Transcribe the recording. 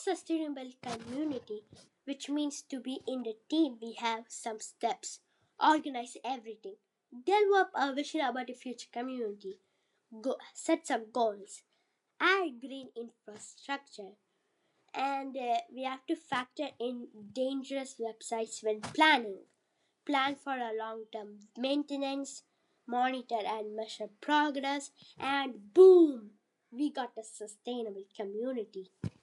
sustainable community, which means to be in the team, we have some steps. Organize everything. Develop a vision about the future community. Set some goals. Add green infrastructure. And we have to factor in dangerous websites when planning. Plan for a long term maintenance, monitor and measure progress, and boom! We got a sustainable community.